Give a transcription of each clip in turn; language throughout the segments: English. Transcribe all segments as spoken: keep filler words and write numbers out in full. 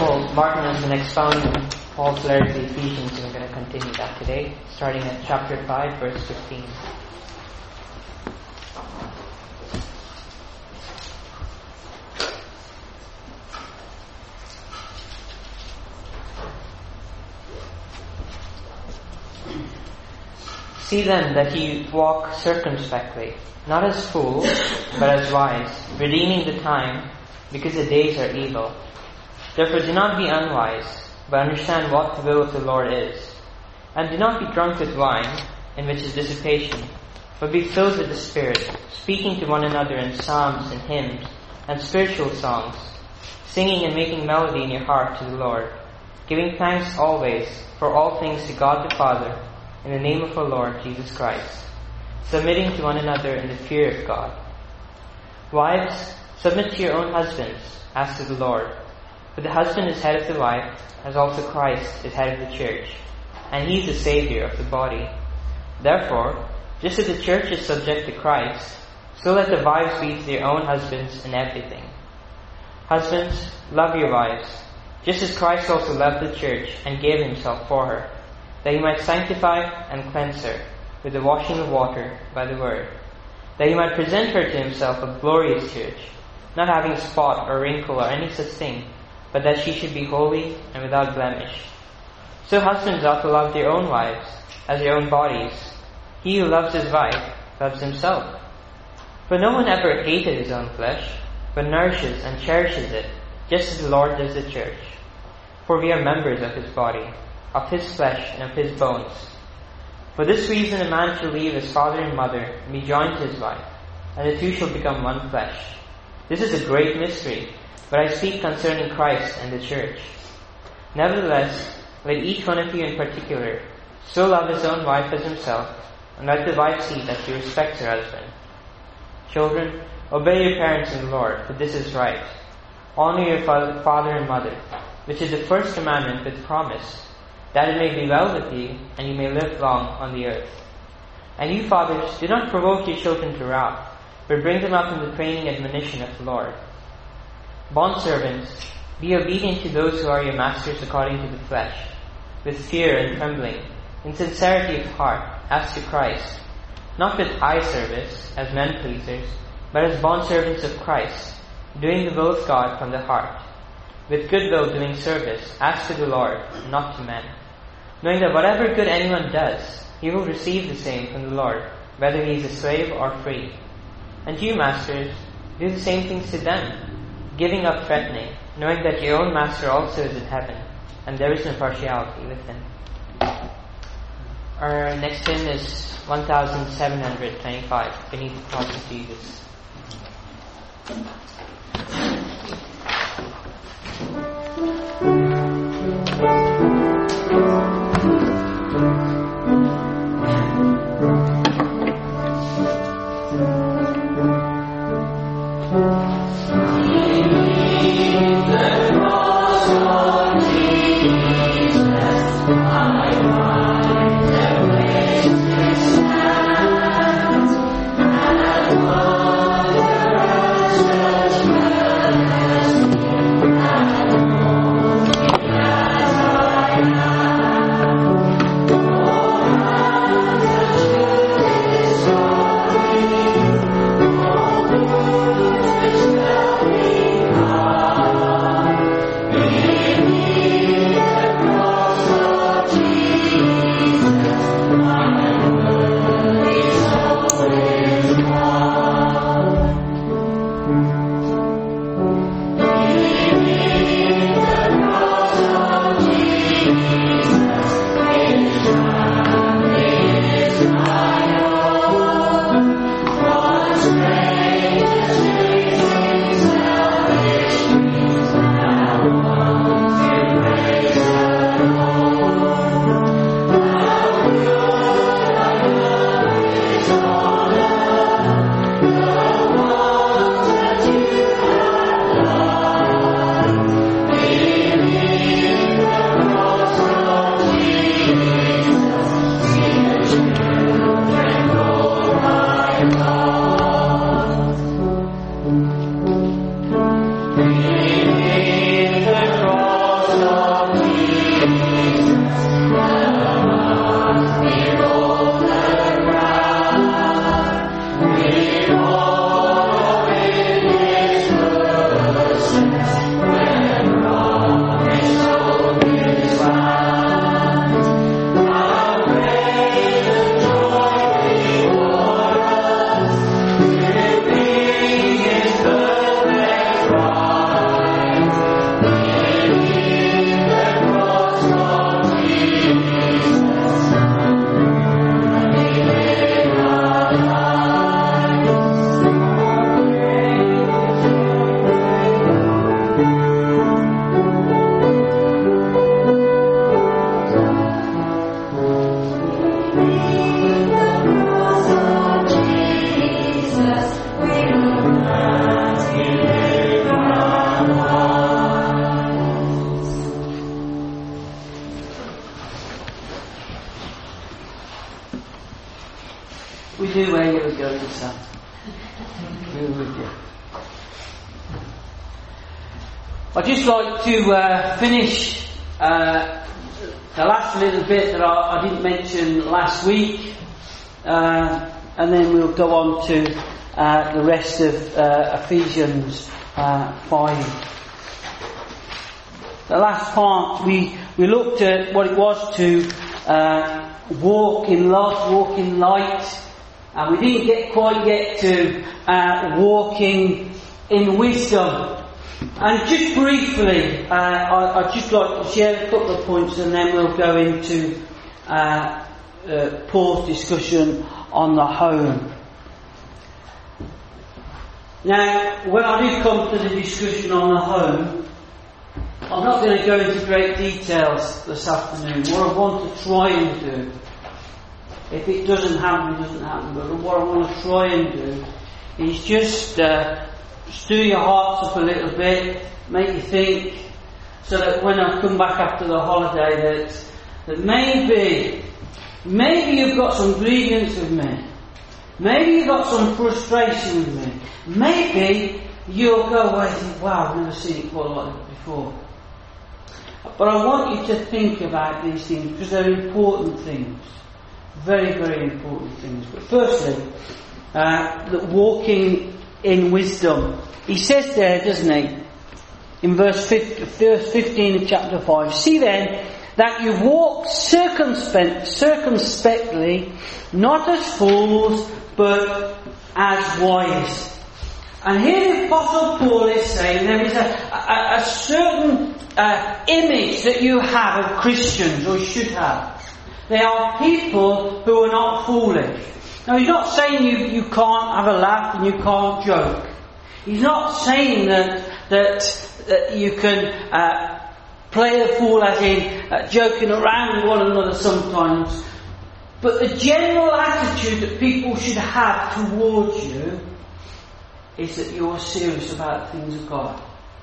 Paul Martin has been expounding Paul's letter to the Ephesians, and we're going to continue that today, starting at chapter five, verse fifteen. See then that ye walk circumspectly, not as fools, but as wise, redeeming the time, because the days are evil. Therefore do not be unwise, but understand what the will of the Lord is. And do not be drunk with wine, in which is dissipation, but be filled with the Spirit, speaking to one another in psalms and hymns and spiritual songs, singing and making melody in your heart to the Lord, giving thanks always for all things to God the Father, in the name of our Lord Jesus Christ, submitting to one another in the fear of God. Wives, submit to your own husbands, as to the Lord. For the husband is head of the wife, as also Christ is head of the church, and he is the Savior of the body. Therefore, just as the church is subject to Christ, so let the wives be to their own husbands in everything. Husbands, love your wives, just as Christ also loved the church and gave himself for her, that he might sanctify and cleanse her with the washing of water by the word, that he might present her to himself a glorious church, not having spot or wrinkle or any such thing, but that she should be holy and without blemish. So husbands ought to love their own wives as their own bodies. He who loves his wife loves himself. For no one ever hated his own flesh, but nourishes and cherishes it, just as the Lord does the church. For we are members of his body, of his flesh and of his bones. For this reason a man shall leave his father and mother, and be joined to his wife, and the two shall become one flesh. This is a great mystery, but I speak concerning Christ and the church. Nevertheless, let each one of you in particular so love his own wife as himself, and let the wife see that she respects her husband. Children, obey your parents in the Lord, for this is right. Honor your father and mother, which is the first commandment with promise, that it may be well with you, and you may live long on the earth. And you fathers, do not provoke your children to wrath, but bring them up in the training and admonition of the Lord. Bondservants, be obedient to those who are your masters according to the flesh, with fear and trembling, in sincerity of heart, as to Christ, not with eye service, as men pleasers, but as bondservants of Christ, doing the will of God from the heart, with good will doing service, as to the Lord, not to men, knowing that whatever good anyone does, he will receive the same from the Lord, whether he is a slave or free. And you, masters, do the same things to them, giving up threatening, knowing that your own master also is in heaven, and there is no partiality with him. Our next hymn is one thousand seven hundred twenty-five, Beneath the Cross of Jesus. We knew where you were going, son. We were with you. I'd just like to uh, finish uh, the last little bit that I, I didn't mention last week, uh, and then we'll go on to uh, the rest of uh, Ephesians uh, five. The last part, we, we looked at what it was to uh, walk in love, walk in light. And we didn't get quite get to uh, walking in wisdom. And just briefly, uh, I, I'd just like to share a couple of points, and then we'll go into uh, uh, Paul's discussion on the home. Now, when I do come to the discussion on the home, I'm not going to go into great details this afternoon. What I want to try and do, if it doesn't happen, it doesn't happen. But what I want to try and do is just uh, stir your hearts up a little bit, make you think, so that when I come back after the holiday, that that maybe, maybe you've got some grievance with me, maybe you've got some frustration with me, maybe you'll go away and think, "Wow, I've never seen it quite like that before." But I want you to think about these things because they're important things. Very, very important things. But firstly, uh, that walking in wisdom. He says there, doesn't he, in verse fifteen of chapter five, "See then that you walk circumspect, circumspectly, not as fools, but as wise." And here the Apostle Paul is saying there is a, a, a certain uh, image that you have of Christians, or should have. They are people who are not foolish. Now, he's not saying you, you can't have a laugh and you can't joke. He's not saying that that, that you can uh, play the fool as in uh, joking around with one another sometimes. But the general attitude that people should have towards you is that you are serious about the things of God.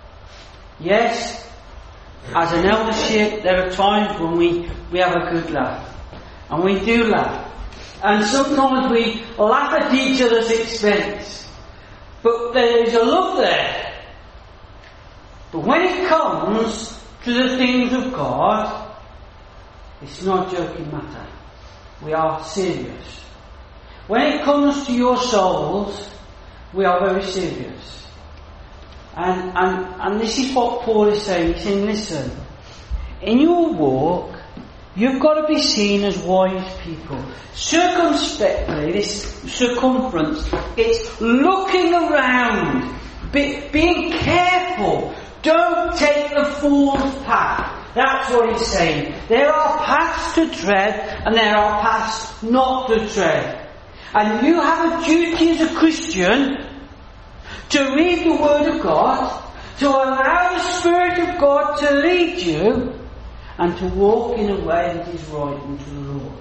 Yes, as an eldership, there are times when we, we have a good laugh. And we do laugh. And sometimes we laugh at each other's expense. But there is a love there. But when it comes to the things of God, it's not a joking matter. We are serious. When it comes to your souls, we are very serious. And, and, and this is what Paul is saying. He's saying, listen, in your walk, you've got to be seen as wise people. Circumspectly, this circumference, it's looking around, be, being careful. Don't take the fool's path. That's what he's saying. There are paths to tread, and there are paths not to tread. And you have a duty as a Christian to read the Word of God, to allow the Spirit of God to lead you, and to walk in a way that is right unto the Lord.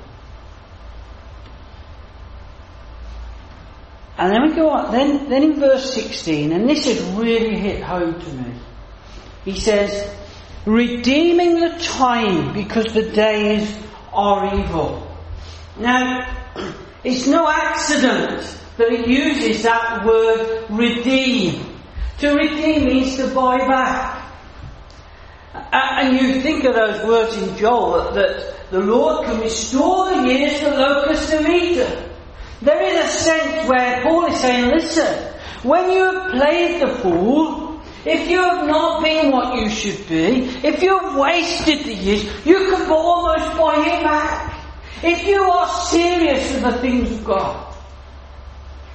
And then we go on, then, then in verse sixteen, and this has really hit home to me. He says, redeeming the time because the days are evil. Now, it's no accident that it uses that word redeem. To redeem means to buy back. And you think of those words in Joel, that, that the Lord can restore the years the locusts have eaten. There is a sense where Paul is saying, listen, when you have played the fool, if you have not been what you should be, if you have wasted the years, you can almost buy it back. If you are serious with the things of God,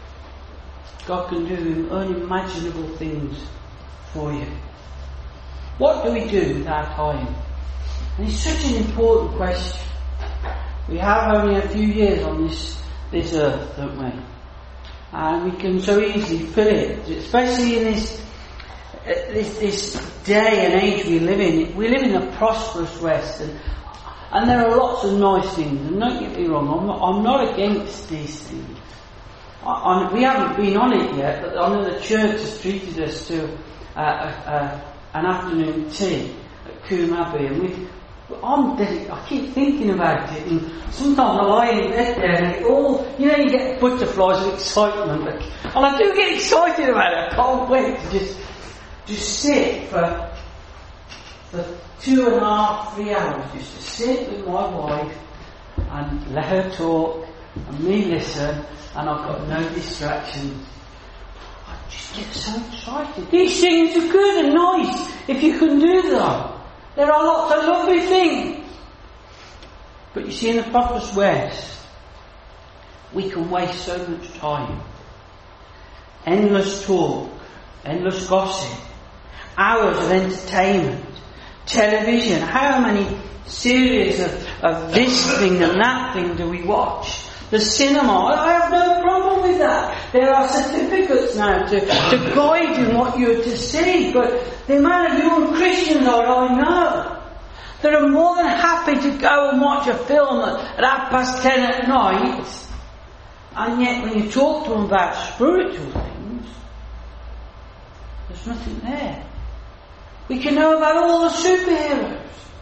God can do unimaginable things for you. What do we do with our time? And it's such an important question. We have only a few years on this, this earth, don't we? And we can so easily fill it, especially in this, uh, this, this day and age we live in. We live in a prosperous West, and, and there are lots of nice things. And don't get me wrong, I'm not, I'm not against these things. I, I, we haven't been on it yet, but I know the church has treated us to uh, uh, an afternoon tea at Coombe Abbey, and we. I'm dedic- I keep thinking about it, and sometimes I lie in bed there and it all, you know, you get butterflies of excitement, and I do get excited about it. I can't wait to just just sit for for two and a half, three hours, just to sit with my wife and let her talk and me listen, and I've got no distractions. I just get so excited. These things are good and nice if you can do them. There are lots of lovely things. But you see, in the prosperous West, we can waste so much time. Endless talk, endless gossip, hours of entertainment, television. How many series of, of this thing and that thing do we watch? The cinema, I have no problem with that. There are certificates now to, to guide you in what you're to see. But the amount of young Christians I know that are more than happy to go and watch a film at, at half past ten at night, and yet when you talk to them about spiritual things, there's nothing there. We can know about all the superheroes,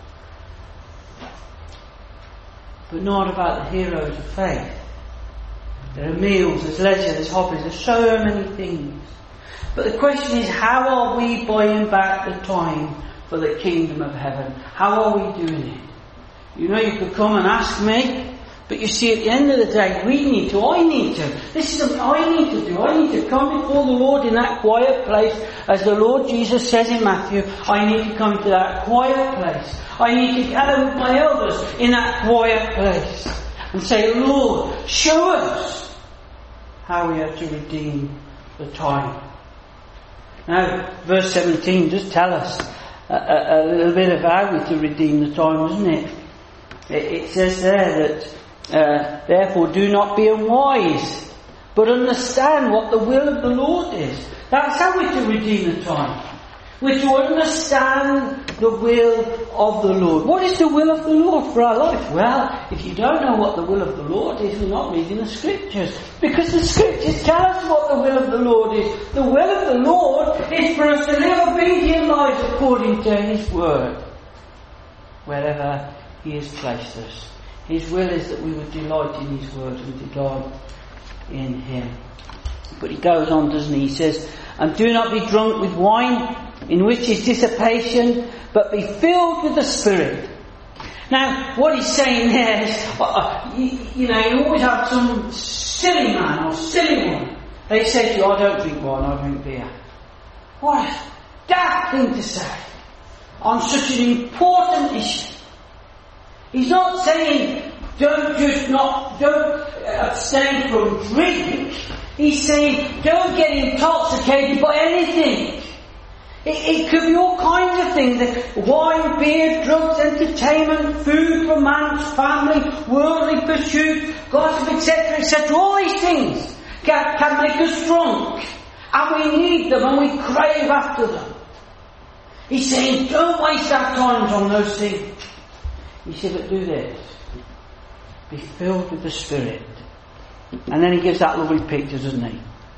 but not about the heroes of faith. There are meals, there's leisure, there's hobbies, there's so many things. But the question is, how are we buying back the time for the kingdom of heaven? How are we doing it? You know, you could come and ask me, but you see, at the end of the day, we need to, I need to. This is something I need to do. I need to come before the Lord in that quiet place, as the Lord Jesus says in Matthew, I need to come to that quiet place. I need to gather with my elders in that quiet place and say, Lord, show us how we are to redeem the time. Now, verse seventeen does tell us a, a, a little bit of how we're to redeem the time, doesn't it? It, it says there that, uh, therefore do not be unwise, but understand what the will of the Lord is. That's how we're to redeem the time. We're to understand the will of the Lord. What is the will of the Lord for our life? Well, if you don't know what the will of the Lord is, you're not reading the Scriptures. Because the Scriptures tell us what the will of the Lord is. The will of the Lord is for us to live obedient lives according to His Word, wherever He has placed us. His will is that we would delight in His Word and delight in Him. But He goes on, doesn't He? He says, and do not be drunk with wine, in which is dissipation, but be filled with the Spirit. Now, what he's saying there is, uh, you, you know, you always have some silly man or silly woman. They say to you, I don't drink wine, I drink beer. What a daft thing to say on such an important issue. He's not saying, don't just not, don't abstain from drink. He's saying, don't get intoxicated by anything. It, it could be all kinds of things. Wine, beer, drugs, entertainment, food, romance, family, worldly pursuit, gossip, et cetera, et cetera. All these things can, can make us drunk. And we need them and we crave after them. He's saying, don't waste our times on those things. He said, but do this. Be filled with the Spirit. And then he gives that lovely picture, doesn't he?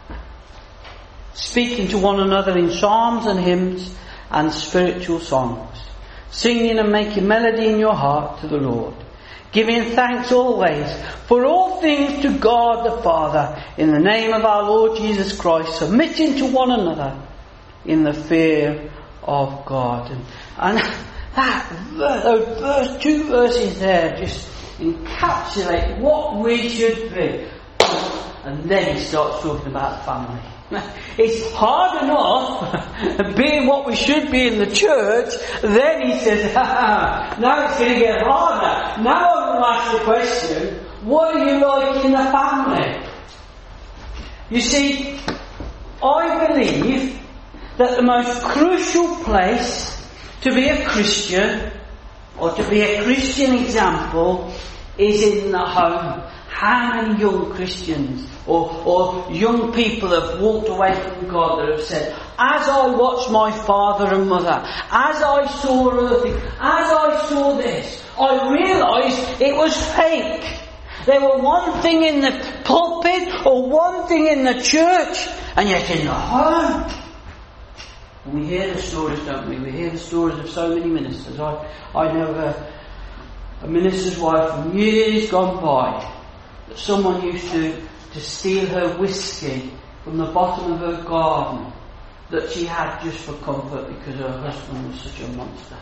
Speaking to one another in psalms and hymns and spiritual songs, singing and making melody in your heart to the Lord, giving thanks always for all things to God the Father in the name of our Lord Jesus Christ, submitting to one another in the fear of God. And, and that verse, those verse, two verses there just encapsulate what we should be. And then he starts talking about family. It's hard enough being what we should be in the church. Then he says, now it's going to get harder. Now I'm going to ask the question, what are you like in the family? You see, I believe that the most crucial place To be a Christian, or to be a Christian example, is in the home. How many young Christians or, or young people have walked away from God that have said, as I watched my father and mother, as I saw other things, as I saw this, I realised it was fake. They were one thing in the pulpit or one thing in the church, and yet in the home. And we hear the stories, don't we? We hear the stories of so many ministers. I, I know a, a minister's wife from years gone by, that someone used to, to steal her whiskey from the bottom of her garden that she had just for comfort because her husband was such a monster.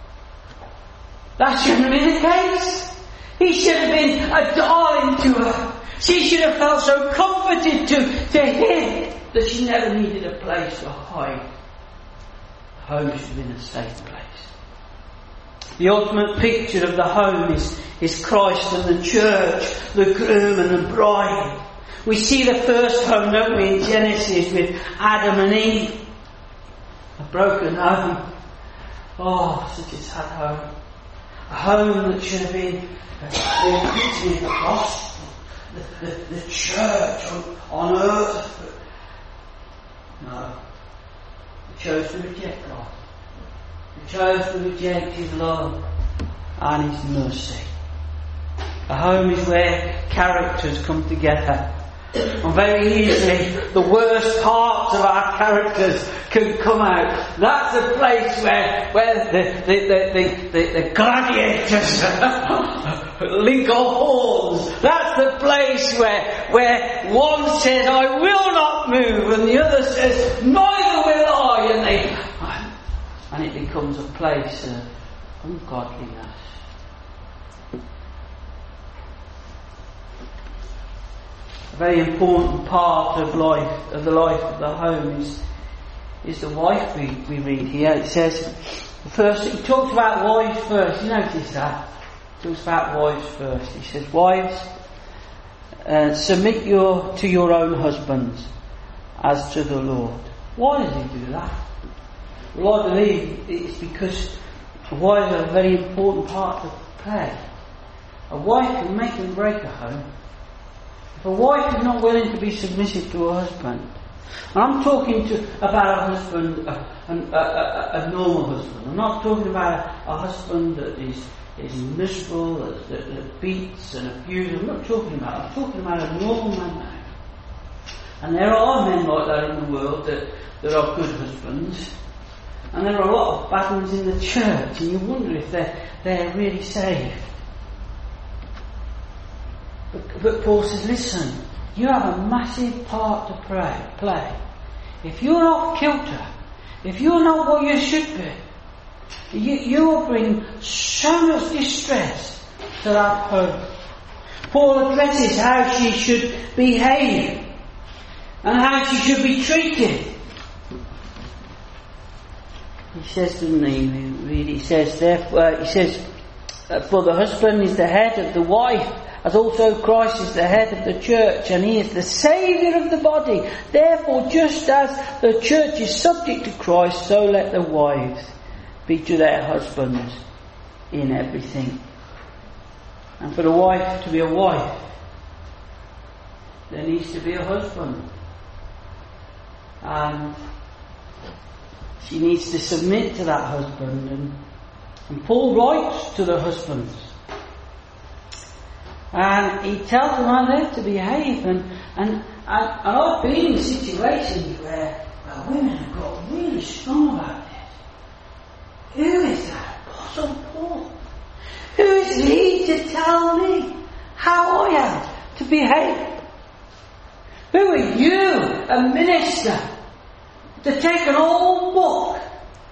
That shouldn't have been the case. He should have been a darling to her. She should have felt so comforted to, to him that she never needed a place to hide. Home should have been a safe place. The ultimate picture of the home is, is Christ and the church, the groom and the bride. We see the first home, don't we, in Genesis with Adam and Eve. A broken home. Oh, such a sad home. A home that should have been the epitome of the gospel, the, the, the church on, on earth. No. They chose to reject God. They chose to reject His love and His mercy. A home is where characters come together. And very easily the worst parts of our characters can come out. That's a place where, where the, the, the, the, the gladiators link our horns. That's the place where, where one says, I will not move, and the other says, neither will I. And, they, and it becomes a place of ungodliness. A very important part of life, of the life of the home is, is the wife we, we read here. It says, first, he talks about wives first. You notice that? He talks about wives first. He says, wives, uh, submit your, to your own husbands as to the Lord. Why does he do that? Well, I believe it's because wives are a very important part of play. A wife can make and break a home. If a wife is not willing to be submissive to her husband, and I'm talking to about a husband, a, a, a, a normal husband. I'm not talking about a, a husband that is is miserable, that, that, that beats and abuses. I'm not talking about. I'm talking about a normal man now. And there are men like that in the world that, that are good husbands, and there are a lot of bad ones in the church, and you wonder if they're they're really saved. But, but Paul says, listen, you have a massive part to play. play. If you're not kilter, if you're not what you should be, you, you will bring so much distress to that home. Paul addresses how she should behave and how she should be treated. He says, doesn't he? Read, he says, therefore, he says, for the husband is the head of the wife, as also Christ is the head of the church, and he is the Saviour of the body. Therefore, just as the church is subject to Christ, so let the wives be to their husbands in everything. And for the wife to be a wife, there needs to be a husband. And she needs to submit to that husband. And, and Paul writes to the husbands. And he tells them how they're to behave. And, and, and, and I've been in situations where, where women have got really strong about this. Who is that? Apostle Paul. Who is he to tell me how I am to behave? Who are you, a minister, to take an old book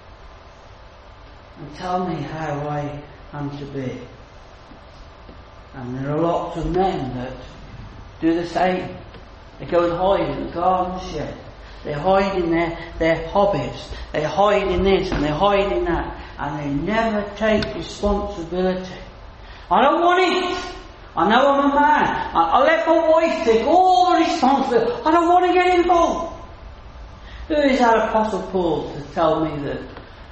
and tell me how I am to be? And there are lots of men that do the same. They go and hide in the garden shed. They hide in their, their hobbies. They hide in this and they hide in that. And they never take responsibility. I don't want it. I know I'm a man. I'll let my wife take all the responsibility. I don't want to get involved. Who is that Apostle Paul to tell me that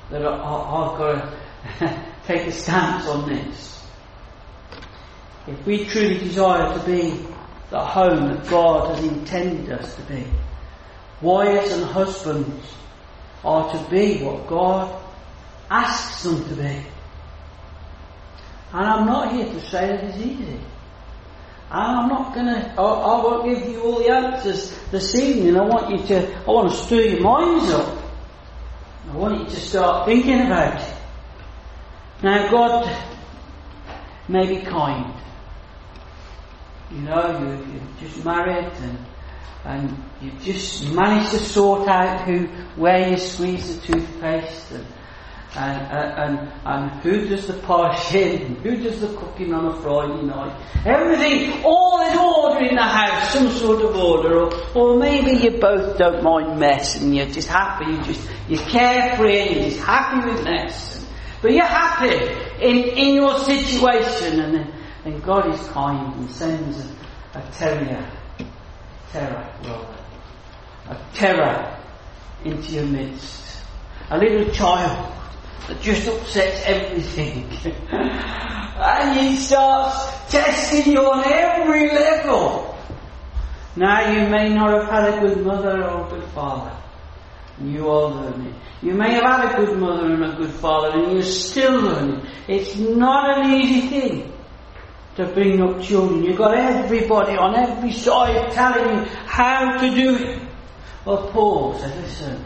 that I, I, I've got to take a stance on this. If we truly desire to be the home that God has intended us to be, wives and husbands are to be what God asks them to be. And I'm not here to say that it's easy. And I'm not going to, I, I won't give you all the answers this evening. I want you to, I want to stir your minds up. I want you to start thinking about it. Now, God may be kind. You know, you, you've just married and and you've just managed to sort out who, where you squeeze the toothpaste and and, and, and who does the polishing and who does the cooking on a Friday night. Everything, all in order in the house, some sort of order. Or, or maybe you both don't mind mess and you're just happy, you just, you're carefree and you're just happy with mess. But you're happy in, in your situation, and then, then God is kind and sends a, a terrier, terror, rather, a terror into your midst. A little child that just upsets everything. And he starts testing you on every level. Now, you may not have had a good mother or a good father. And you are learning. You may have had a good mother and a good father, and you're still learning. It's not an easy thing to bring up children. You've got everybody on every side telling you how to do it. Well, Paul said, listen,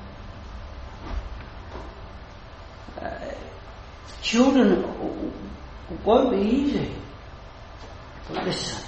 uh, children won't be easy. But listen,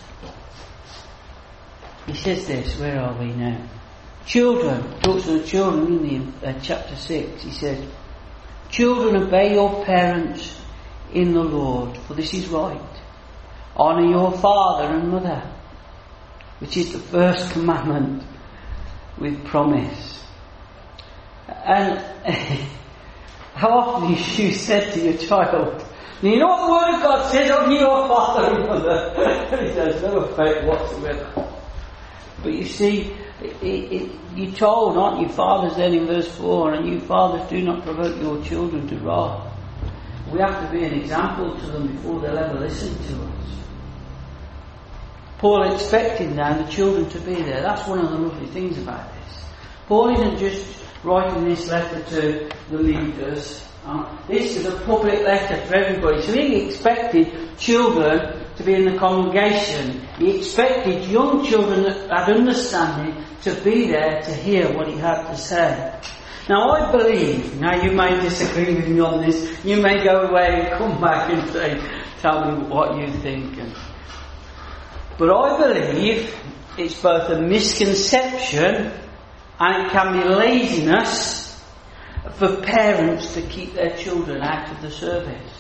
he says this, where are we now? Children, talks to the children in the, uh, chapter six, he says, children, obey your parents in the Lord, for this is right. Honour your father and mother, which is the first commandment with promise. And how often you said to your child, you know what the Word of God says, honour your father and mother? He says, no effect whatsoever. But you see, it, it, you're told, aren't you, fathers then in verse four, and you fathers do not provoke your children to wrath. We have to be an example to them before they'll ever listen to us. Paul expecting now the children to be there. That's one of the lovely things about this. Paul isn't just writing this letter to the leaders. Uh, this is a public letter for everybody. So he expected children to be in the congregation. He expected young children that had understanding to be there to hear what he had to say. Now I believe, now you may disagree with me on this, you may go away and come back and say, tell me what you think. And, but I believe it's both a misconception and it can be laziness for parents to keep their children out of the service.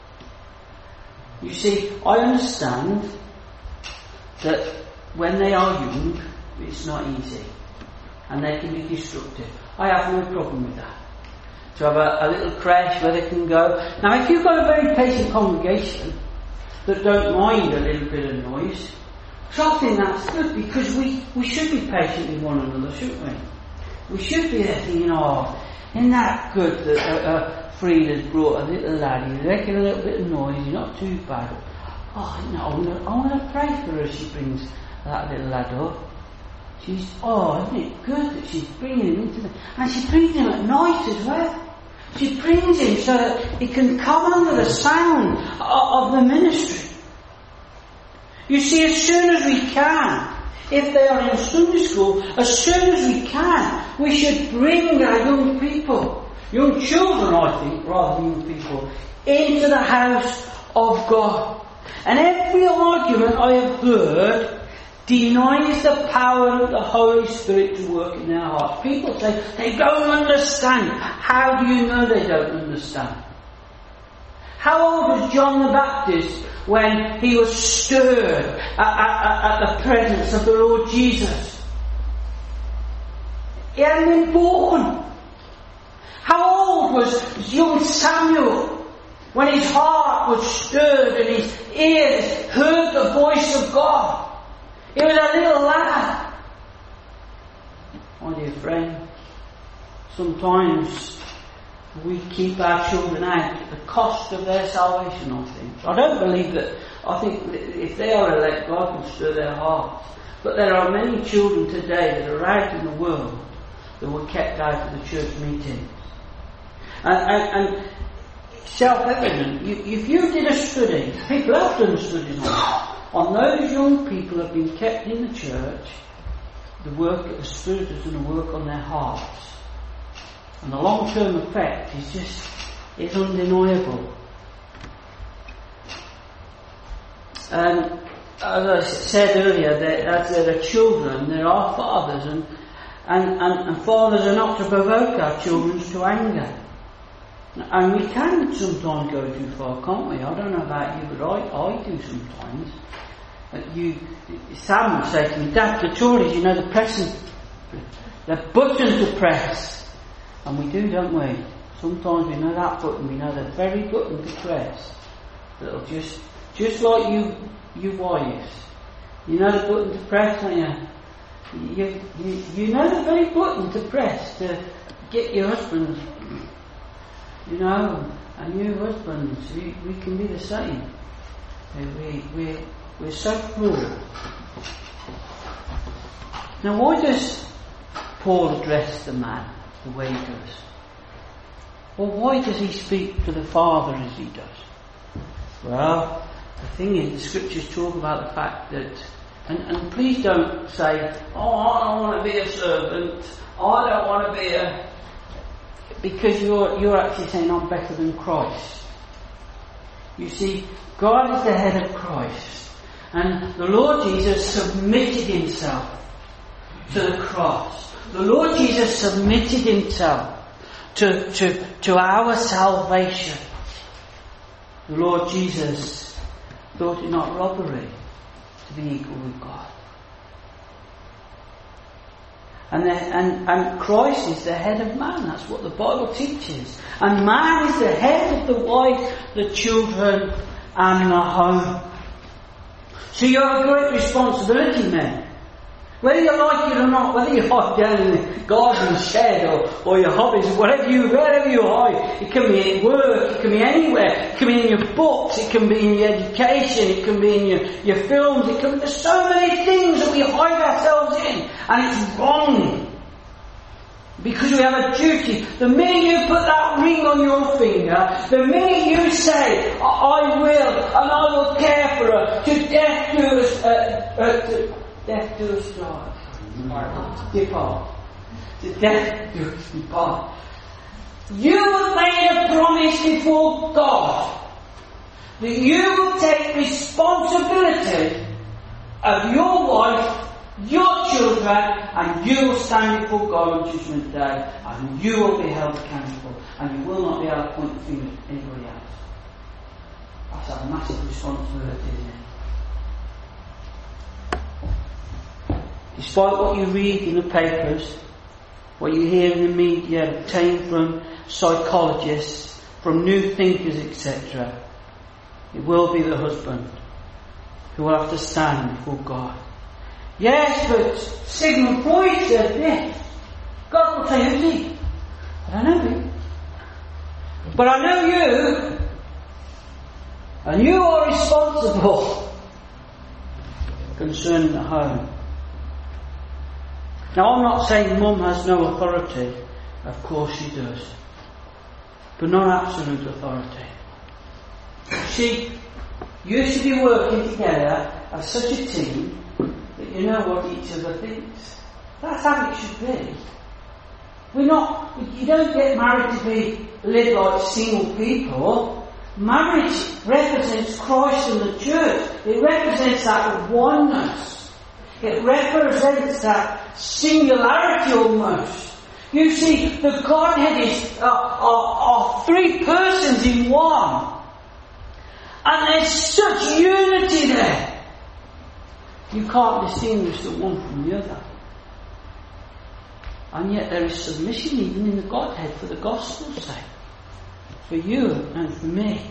You see, I understand that when they are young, it's not easy and they can be destructive. I have no problem with that. To have a, a little creche where they can go. Now, if you've got a very patient congregation that don't mind a little bit of noise, so I think that's good, because we, we should be patient with one another, shouldn't we? We should be there thinking, oh, isn't that good that uh, uh, Frida's brought a little lad, he's making a little bit of noise, he's not too bad. Oh, no, I want to pray for her as she brings that little lad up. She's, oh, isn't it good that she's bringing him into the... And she brings him at night as well. She brings him so that he can come under the sound of, of the ministry. You see, as soon as we can, if they are in Sunday school, as soon as we can, we should bring our young people, young children, I think, rather than young people, into the house of God. And every argument I have heard denies the power of the Holy Spirit to work in their hearts. People say they don't understand. How do you know they don't understand? How old was John the Baptist when he was stirred at, at, at the presence of the Lord Jesus? He hadn't been born. How old was young Samuel when his heart was stirred and his ears heard the voice of God? He was a little lad. My dear friend, sometimes we keep our children out at the cost of their salvation, I think. I don't believe that. I think that if they are elect, God will stir their hearts. But there are many children today that are out in the world that were kept out of the church meetings. And, and, and self-evident, you, if you did a study, people have done studies on, on those young people who have been kept in the church, the work that the Spirit has done a work on their hearts. And the long-term effect is just, it's undeniable. And as I said earlier, that as there are children, there are fathers, and, and, and, and fathers are not to provoke our children to anger. And we can sometimes go too far, can't we? I don't know about you, but I, I do sometimes. But you, Sam would say to me, Dad, the toys, you know, the pressing, the button to press. And we do, don't we? Sometimes we know that button, we know the very button to press. That'll just, just like you, you wives. You know the button to press, don't you? You, you, you know the very button to press to get your husband. You know, and you husbands, we, we can be the same. We, we, we're so cruel. Now, why does Paul address the man the way he does? Well, why does he speak to the father as he does? Well, the thing is, the scriptures talk about the fact that, and, and please don't say, oh, I don't want to be a servant, I don't want to be a, because you're, you're actually saying I'm better than Christ. You see, God is the head of Christ, and the Lord Jesus submitted himself to the cross. The Lord Jesus submitted himself to, to, to our salvation. The Lord Jesus thought it not robbery to be equal with God. And, the, and, and Christ is the head of man. That's what the Bible teaches. And man is the head of the wife, the children, and the home. So you have a great responsibility, men. Whether you like it or not, whether you hide down in the garden shed or, or your hobbies, whatever you, wherever you hide, it can be at work, it can be anywhere, it can be in your books, it can be in your education, it can be in your, your films, it can be, there's so many things that we hide ourselves in, and it's wrong. Because we have a duty. The minute you put that ring on your finger, the minute you say, I, I will, and I will care for her, to death do us, uh, uh, to, death do us part. Depart. To death do us depart. You have made a promise before God that you will take responsibility of your wife, your children, and you will stand before God on Judgment Day, and you will be held accountable, and you will not be able to point the finger at anybody else. That's a massive responsibility, isn't it? Despite what you read in the papers, what you hear in the media, obtained from psychologists, from new thinkers, et cetera, it will be the husband who will have to stand before God. Yes, but Sigmund Freud said this. God will say, who's he? I don't know him. But I know you, and you are responsible concerning the home. Now, I'm not saying mum has no authority. Of course she does. But not absolute authority. See, you should be working together as such a team that you know what each other thinks. That's how it should be. We're not, you don't get married to be live like single people. Marriage represents Christ and the church. It represents that oneness. It represents that singularity almost. You see, the Godhead is uh, are, are three persons in one. And there's such unity there. You can't distinguish the one from the other. And yet there is submission even in the Godhead for the gospel's sake. For you and for me.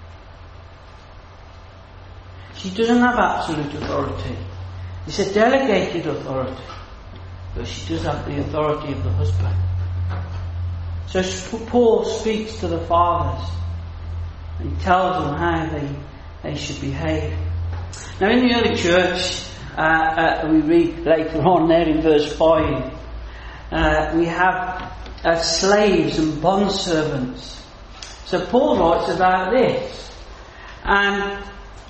She doesn't have absolute authority. It's a delegated authority. But she does have the authority of the husband. So Paul speaks to the fathers and he tells them how they, they should behave. Now in the early church, uh, uh, we read later on there in verse five, uh, we have uh, slaves and bondservants. So Paul writes about this. And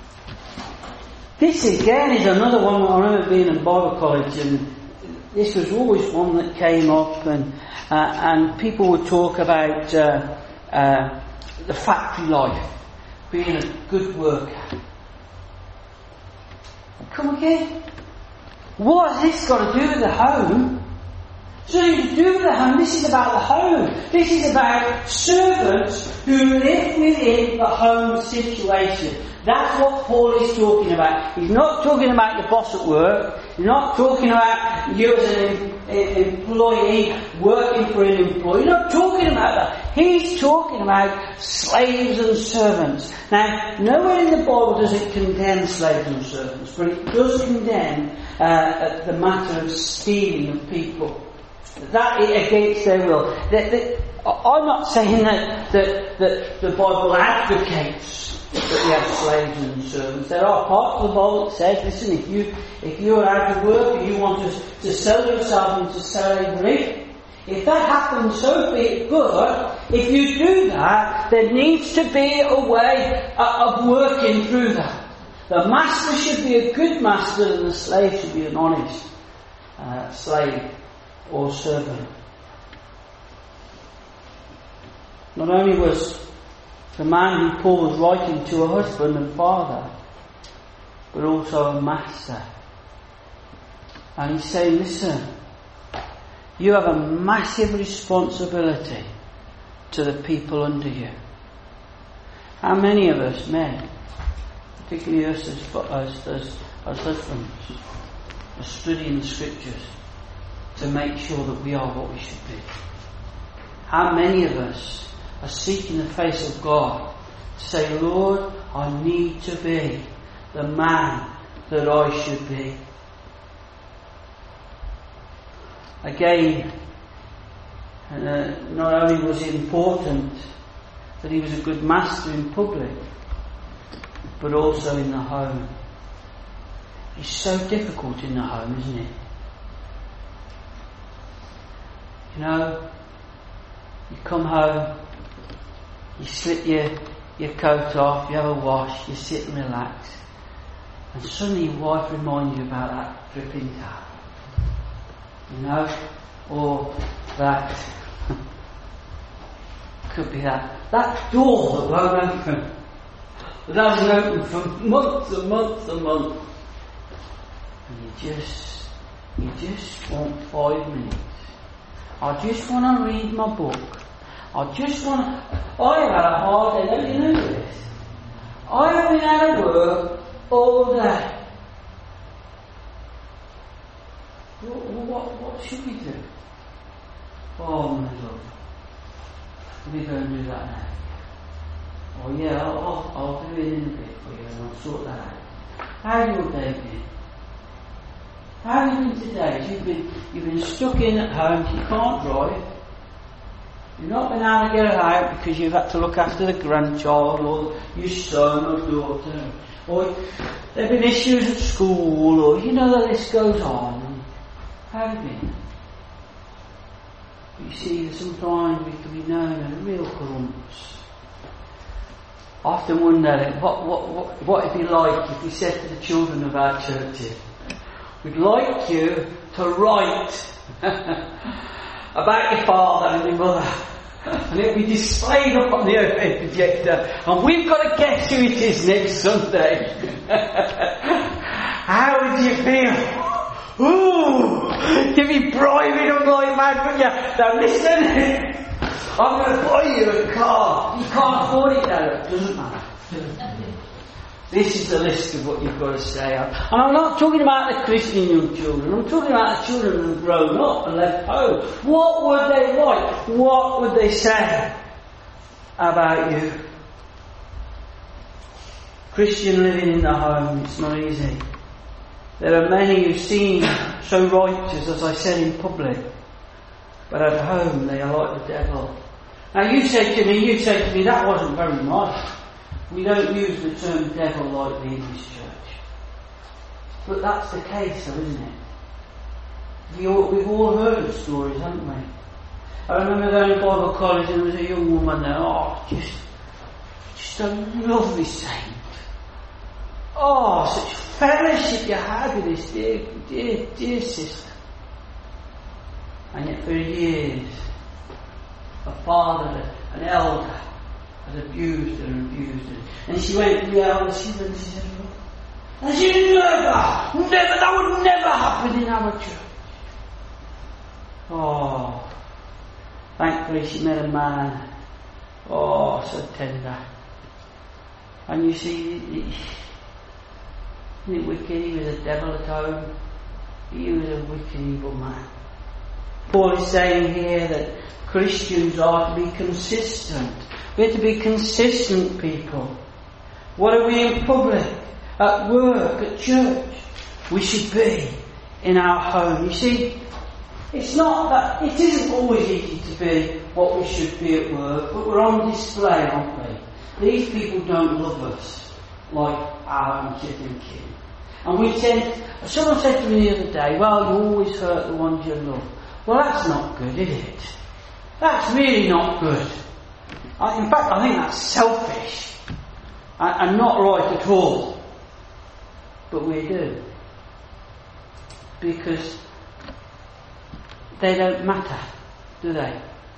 this again is another one. I remember being in Bible college, and this was always one that came up, and uh, and people would talk about uh, uh, the factory life, being a good worker. Come again? What has this got to do with the home? It's nothing to do with the home. This is about the home. This is about servants who live within the home situation. That's what Paul is talking about. He's not talking about your boss at work. He's not talking about you as an em- employee working for an employer. He's not talking about that. He's talking about slaves and servants. Now, nowhere in the Bible does it condemn slaves and servants, but it does condemn uh, the matter of stealing of people. That is against their will. That, that, I'm not saying that, that, that the Bible advocates that we have slaves and servants. There are parts of the Bible that says, listen, if you if you're out of work and you want to, to sell yourself into slavery, if that happens, so be it. But if you do that, there needs to be a way of working through that. The master should be a good master, and the slave should be an honest uh, slave or servant. Not only was the man who Paul was writing to a husband and father, but also a master. And he's saying, listen, you have a massive responsibility to the people under you. How many of us men, particularly us as, as, as, as husbands, are studying the scriptures to make sure that we are what we should be? How many of us are seeking the face of God to say, Lord, I need to be the man that I should be? Again, uh, not only was it important that he was a good master in public, but also in the home. It's so difficult in the home, isn't it? You know, you come home, you slip your, your coat off, you have a wash, you sit and relax, and suddenly your wife reminds you about that dripping towel. You know? Or that, could be that, that door that won't open. That hasn't opened for months and months and months. And you just, you just want five minutes. I just want to read my book. I just want to... I have had a hard day, don't you know this? I have been out of work all day. What, what, what should we do? Oh, my love. We're going to do that now. Oh, yeah, I'll, I'll, I'll do it in a bit for you and I'll sort that out. How's your day been? How have you been today? You've been, you've been stuck in at home, so you can't drive. You've not been able to get out because you've had to look after the grandchild or your son or daughter. Or there have been issues at school, or you know, the list goes on. How have you been? You see, sometimes we can be known as real grumps. I often wonder what, what, what, what it'd be like if we said to the children of our churches, we'd like you to write about your father and your mother. And it'll be displayed up on the overhead projector. And we've got to guess who it is next Sunday. How would you feel? Ooh, you'd be bribing them like mad, wouldn't you? Now listen, I'm going to buy you a car. You can't afford it now. It doesn't matter. This is the list of what you've got to say. And I'm not talking about the Christian young children. I'm talking about the children who've grown up and left home. What would they write? What would they say about you? Christian living in the home, it's not easy. There are many who seem so righteous, as I said, in public, but at home they are like the devil. Now you say to me, you say to me, that wasn't very nice. We don't use the term devil lightly in this church. But that's the case though, isn't it? We all, we've all heard of stories, haven't we? I remember going to Bible college and there was a young woman there, oh, just, just a lovely saint. Oh, such fellowship you had with this dear, dear, dear sister. And yet for years, a father, an elder, had abused her and abused her. And she went to the elder, she went, she said, and she never, never, that would never happen in our church. Oh, thankfully she met a man, oh, so tender. And you see, isn't it wicked? He was a devil at home. He was a wicked, evil man. Paul is saying here that Christians are to be consistent. We're to be consistent people. What are we in public? At work, at church? We should be in our home. You see, it's not that, it isn't always easy to be what we should be at work, but we're on display, aren't we? These people don't love us like aren't you thinking? And we tend, someone said to me the other day, well, you always hurt the ones you love. Well, that's not good, is it? That's really not good. I, in fact, I think that's selfish and, and not right at all. But we do. Because they don't matter, do they?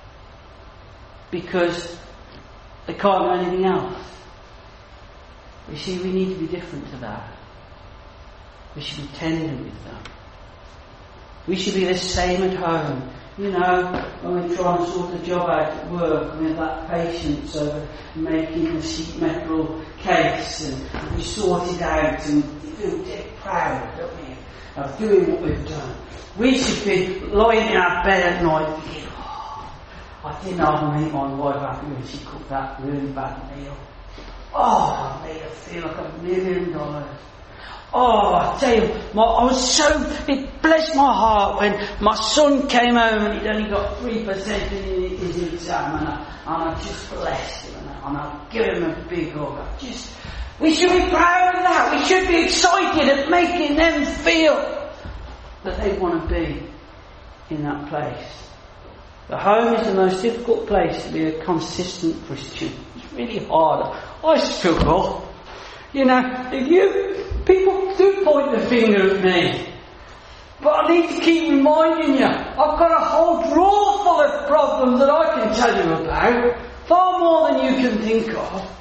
Because they can't do anything else. You see, we need to be different to that. We should be tender with them. We should be the same at home. You know, when we try and sort the job out at work, and we have that patience over making the sheet metal case, and, and we sort it out, and we feel dead proud, don't we, of doing what we've done. We should be lying in our bed at night thinking, oh, I didn't have to make my wife happy when she cooked that really bad meal. Oh, I made her feel like a million dollars. Oh, I tell you, my, I was so, it blessed my heart when my son came home and he'd only got three percent in his exam, and I, and I just blessed him, and I, and I give him a big hug. I just, we should be proud of that. We should be excited at making them feel that they want to be in that place. The home is the most difficult place to be a consistent Christian. It's really hard. I struggle. You know, if you, people do point the finger at me. But I need to keep reminding you, I've got a whole drawer full of problems that I can tell you about. Far more than you can think of.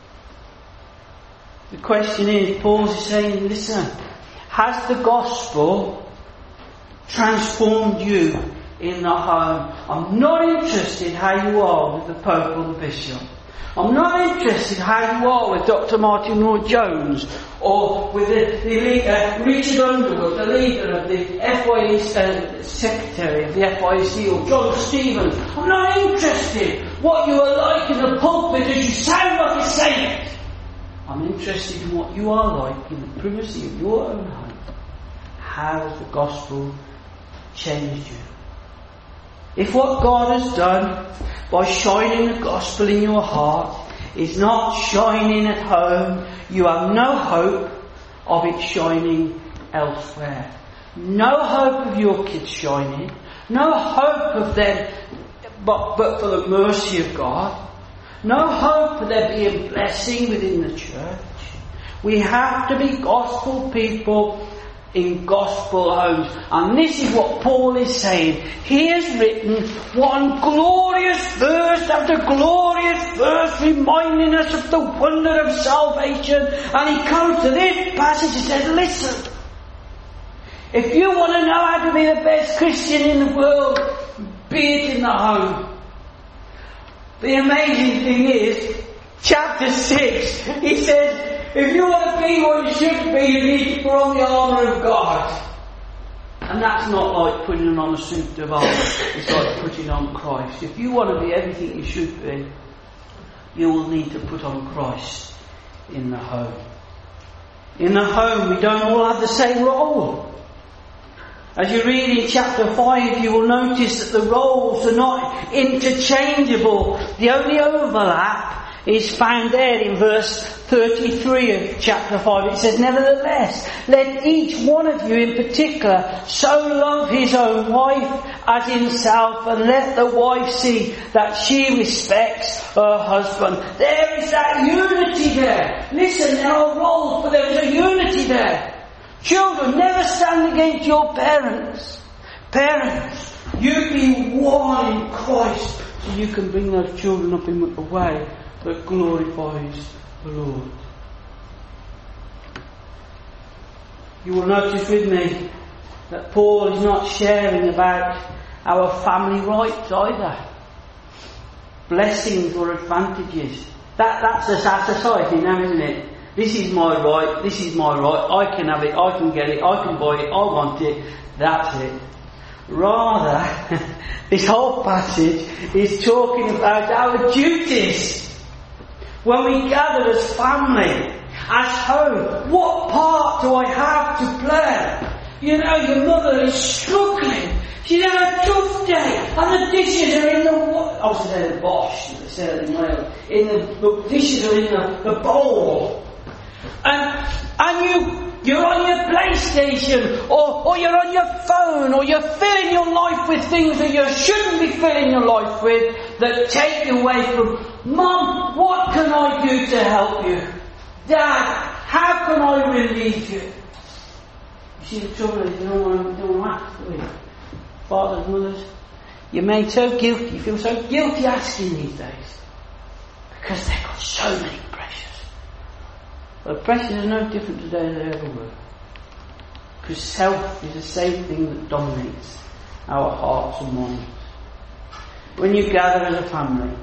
The question is, Paul is saying, listen, has the gospel transformed you in the home? I'm not interested how you are with the Pope or the Bishop. I'm not interested how you are with Doctor Martin Lloyd-Jones or with the, the leader, Richard Underwood, the leader of the F Y E, uh, Secretary of the F Y E C, or John Stevens. I'm not interested what you are like in the pulpit as you sound like a saint. I'm interested in what you are like in the privacy of your own home. How has the gospel changed you? If what God has done by shining the gospel in your heart is not shining at home, you have no hope of it shining elsewhere. No hope of your kids shining. No hope of them, but, but for the mercy of God. No hope of there being blessing within the church. We have to be gospel people in gospel homes. And this is what Paul is saying. He has written one glorious verse after glorious verse reminding us of the wonder of salvation. And he comes to this passage and says, listen, if you want to know how to be the best Christian in the world, be it in the home. The amazing thing is, chapter six, he says, if you want to be what you should be, you need to put on the armour of God. And that's not like putting on a suit of armour. It's like putting on Christ. If you want to be everything you should be, you will need to put on Christ in the home. In the home, we don't all have the same role. As you read in chapter five, you will notice that the roles are not interchangeable. The only overlap is found there in verse thirty-three of chapter five. It says, "Nevertheless, let each one of you in particular so love his own wife as himself, and let the wife see that she respects her husband." There is that unity there. Listen, there are roles, but there is a unity there. Children, never stand against your parents. Parents, you be one in Christ so you can bring those children up in a way that glorifies the Lord. You will notice with me that Paul is not sharing about our family rights either. Blessings or advantages. That, that's just our society now, isn't it? This is my right, this is my right, I can have it, I can get it, I can buy it, I want it, that's it. Rather, this whole passage is talking about our duties. When we gather as family, as home, what part do I have to play? You know, your mother is struggling. She's had a tough day, and the dishes are in the what? I was saying the bosh, they said it in Wales. In the, the dishes are in the, the bowl. And, and you, you're on your PlayStation, or, or you're on your phone, or you're filling your life with things that you shouldn't be filling your life with, that take you away from, Mum, what can I do to help you? Dad, how can I relieve you? You see, the trouble is, you don't want to, don't want to ask, do you? Fathers, mothers, you're made so guilty, you feel so guilty asking these days, because they've got so many pressures. But pressures are no different today than they ever were. Because self is the same thing that dominates our hearts and minds. When you gather as a family,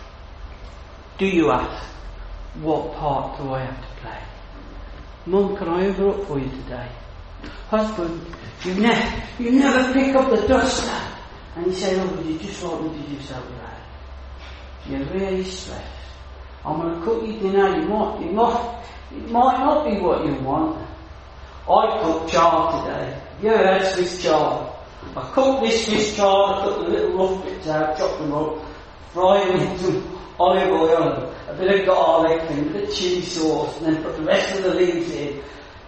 do you ask, what part do I have to play? Mum, can I over up for you today? Husband, you, ne- you never pick up the duster. And you say, oh, would you just like me to do something with that? You're really stressed. I'm going to cook you dinner, you might, you might, it might not be what you want. I cooked char today. Yeah, that's Swiss char. I cooked this Swiss char, I took the little rough bits out, chopped them up, fried them in some olive oil, a bit of garlic and a bit of chilli sauce, and then put the rest of the leaves in.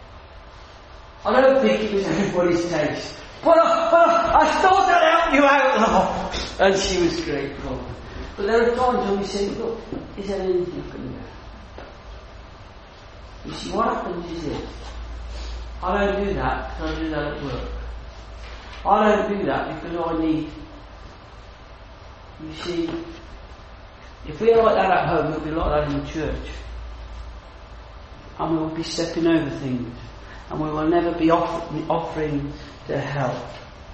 I don't think it was everybody's taste. But I, but I, I thought I'd help you out, love. And she was grateful. But there are times when we say, look, is there anything you can do? You see, what happens is this. I don't do that because I do that at work. I don't do that because I need. You see, if we're like that at home, we'll be like that in church. And we will be stepping over things. And we will never be offering, offering to help.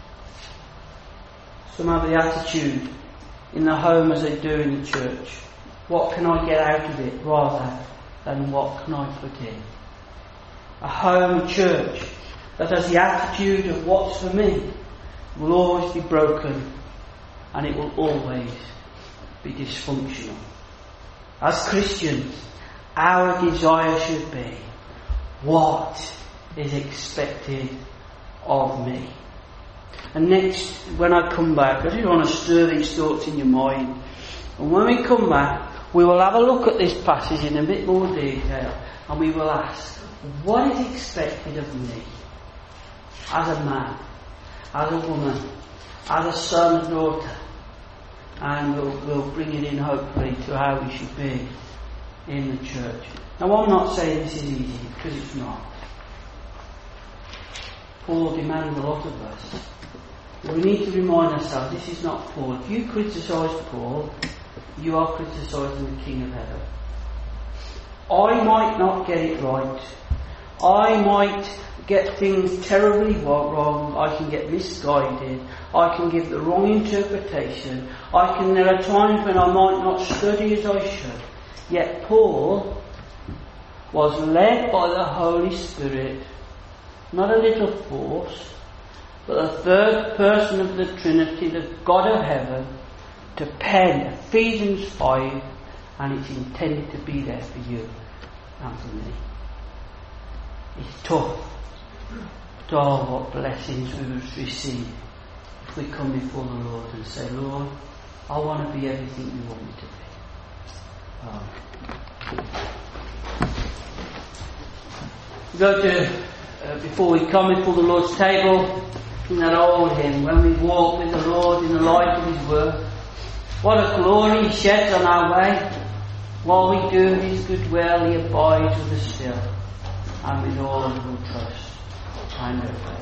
Some have the attitude in the home as they do in the church. What can I get out of it rather than what can I put in? A home church that has the attitude of what's for me will always be broken, and it will always be dysfunctional. As Christians, our desire should be, what is expected of me? And next, when I come back, I just want to stir these thoughts in your mind. And when we come back, we will have a look at this passage in a bit more detail, and we will ask, what is expected of me? As a man, as a woman, as a son and daughter. And we'll, we'll bring it in hopefully to how we should be in the church. Now I'm not saying this is easy, because it's not. Paul demands a lot of us. But we need to remind ourselves, this is not Paul. If you criticise Paul, you are criticising the King of Heaven. I might not get it right. I might get things terribly wrong. I can get misguided. I can give the wrong interpretation. I can. There are times when I might not study as I should. Yet Paul was led by the Holy Spirit, not a little force, but the third person of the Trinity, the God of heaven, to pen Ephesians five, and it's intended to be there for you and for me. It's tough. But oh, what blessings we would receive if we come before the Lord and say, Lord, I want to be everything you want me to be. Oh. We go to, uh, before we come before the Lord's table, in that old hymn, when we walk with the Lord in the light of His word, what a glory He sheds on our way. While we do His good will, He abides with us still, and with all who will trust and obey.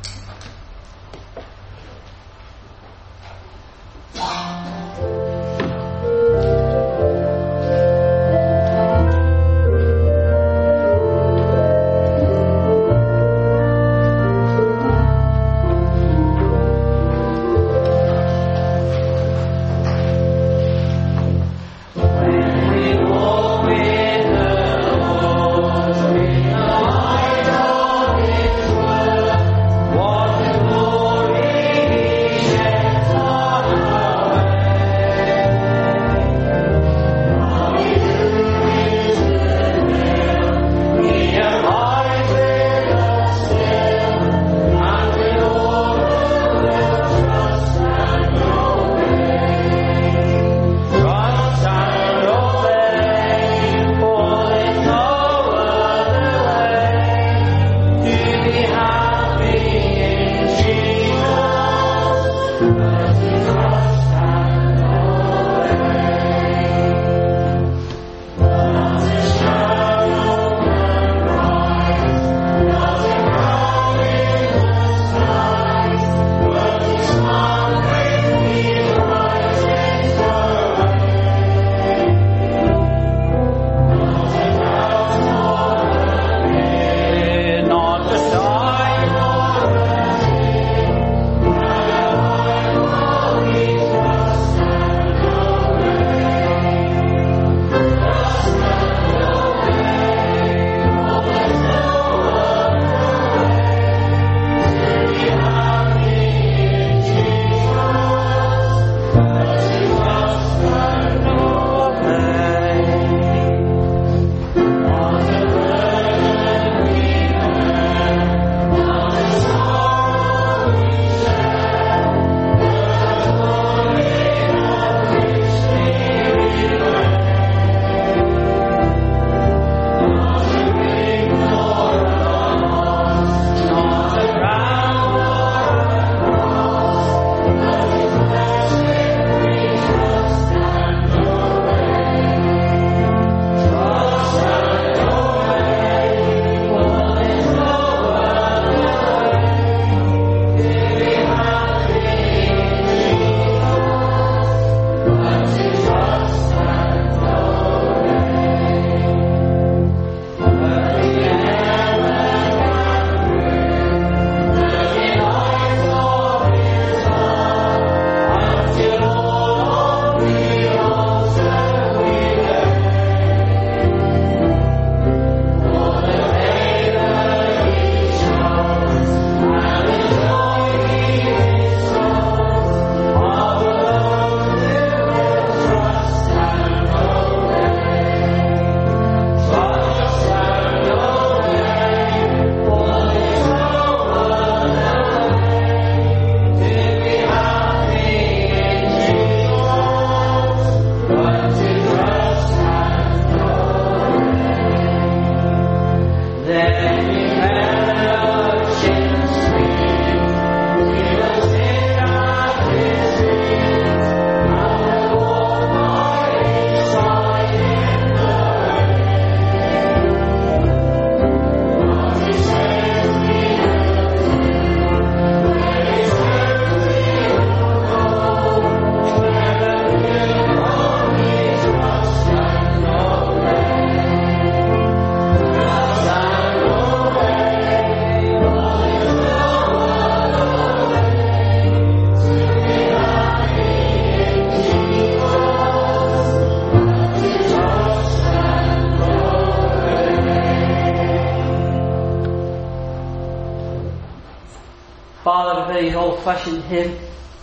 Father, a very old-fashioned hymn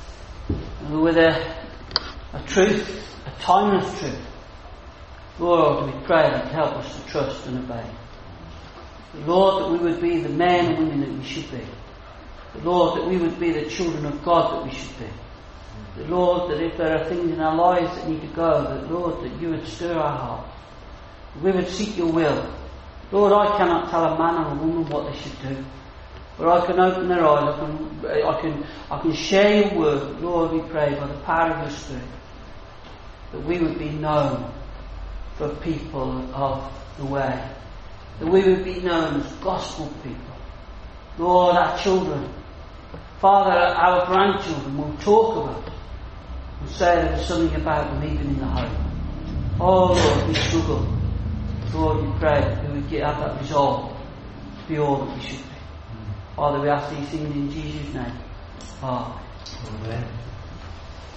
with a, a truth, a timeless truth. Lord, we pray that you help us to trust and obey. Lord, that we would be the men and women that we should be. Lord, that we would be the children of God that we should be. The Lord, that if there are things in our lives that need to go, that Lord, that you would stir our hearts. We would seek your will. Lord, I cannot tell a man or a woman what they should do. But I can open their eyes, I can, I can, I can share your word. Lord, we pray by the power of your Spirit that we would be known for people of the way. That we would be known as gospel people. Lord, our children, Father, our grandchildren will talk about them and say there was something about them even in the home. Oh Lord, we struggle. Lord, we pray that we would get, have that resolve to be all that we should be. Father, we ask these things in Jesus' name. Amen. Amen.